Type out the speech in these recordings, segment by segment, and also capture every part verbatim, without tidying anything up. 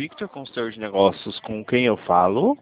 Victor, consultor de negócios, com quem eu falo?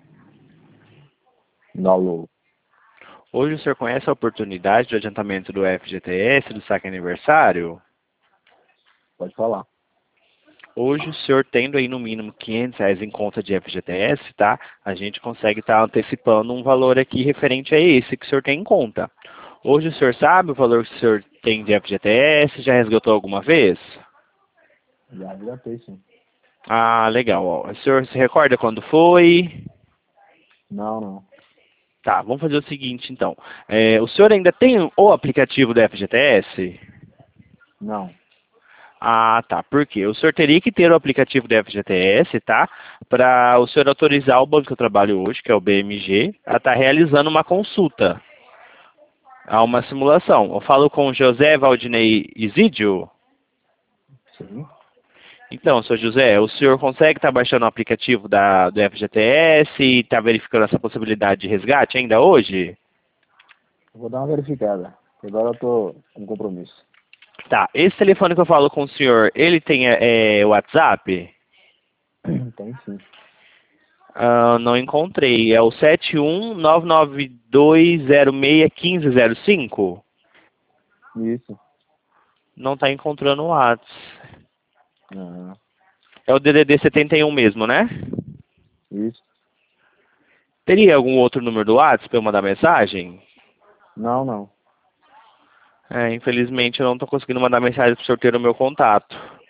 Alô. Hoje o senhor conhece a oportunidade do adiantamento do F G T S, do saque aniversário? Pode falar. Hoje o senhor tendo aí no mínimo quinhentos reais em conta de F G T S, tá? A gente consegue estar antecipando um valor aqui referente a esse que o senhor tem em conta. Hoje o senhor sabe o valor que o senhor tem de F G T S? Já resgatou alguma vez? Já resgatei, sim. Ah, legal. Ó. O senhor se recorda quando foi? Não, não. Tá, vamos fazer o seguinte então. É, o senhor ainda tem o aplicativo do F G T S? Não. Ah, tá. Por quê? O senhor teria que ter o aplicativo do F G T S, tá? Para o senhor autorizar o banco que eu trabalho hoje, que é o B M G, a estar realizando uma consulta. Há uma simulação. Eu falo com o José Valdinei Isidio. Sim. Então, senhor José, o senhor consegue estar baixando o aplicativo da, do F G T S e estar verificando essa possibilidade de resgate ainda hoje? Vou dar uma verificada. Agora eu tô com compromisso. Tá. Esse telefone que eu falo com o senhor, ele tem é, WhatsApp? Tem sim. Ah, não encontrei. É o sete um nove nove dois zero seis um cinco zero cinco? Isso. Não está encontrando o WhatsApp. Ah, É o D D D setenta e um mesmo, né? isso. Teria algum outro número do WhatsApp para eu mandar mensagem? Não, não. É, infelizmente eu não estou conseguindo mandar mensagem para o senhor ter o meu contato.